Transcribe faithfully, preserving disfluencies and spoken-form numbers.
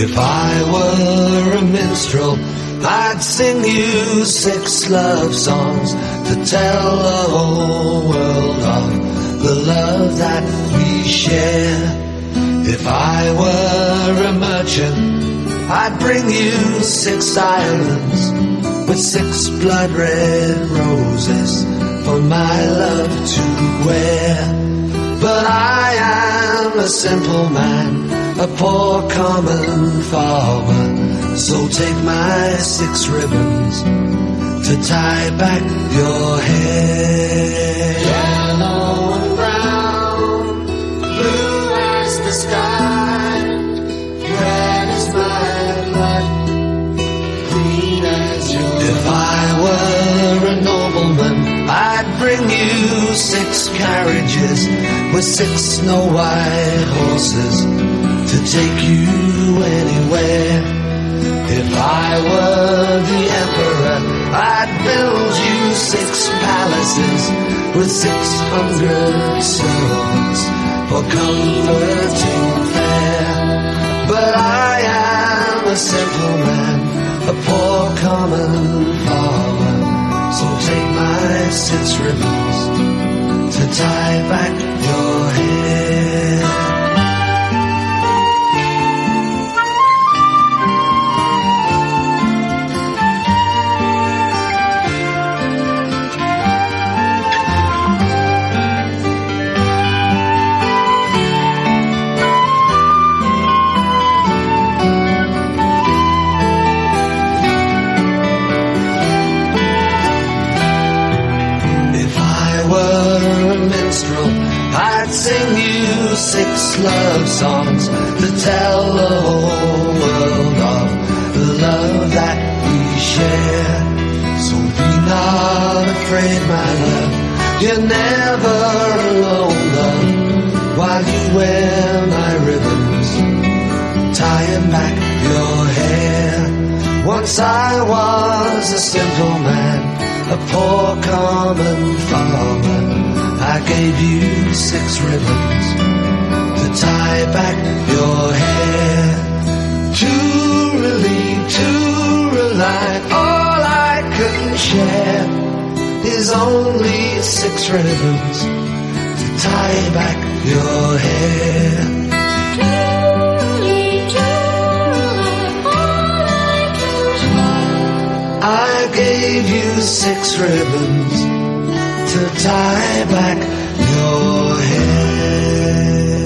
If I were a minstrel, I'd sing you six love songs to tell the whole world of the love that we share. If I were a merchant, I'd bring you six islands with six blood red roses for my love to wear. But I am a simple man, a poor common farmer, so take my six ribbons to tie back your hair. Yellow and brown, blue as the sky, red as my blood, green as your eyes. If I were a nobleman, I'd bring you six carriages with six snow white horses to take you anywhere. If I were the emperor, I'd build you six palaces with six hundred servants for comforting fare. But I am a simple man, a poor common farmer, so take my six ribbons to tie back your hair. I'd sing you six love songs to tell the whole world of the love that we share. So be not afraid, my love, you're never alone, love, while you wear my ribbons, tying back your hair. Once I was a simple man, a poor common farmer, I gave you six ribbons to tie back your hair. To relieve, to rely, all I can share is only six ribbons to tie back your hair. To relieve, to rely, all I can share. I gave you six ribbons to tie back your hair.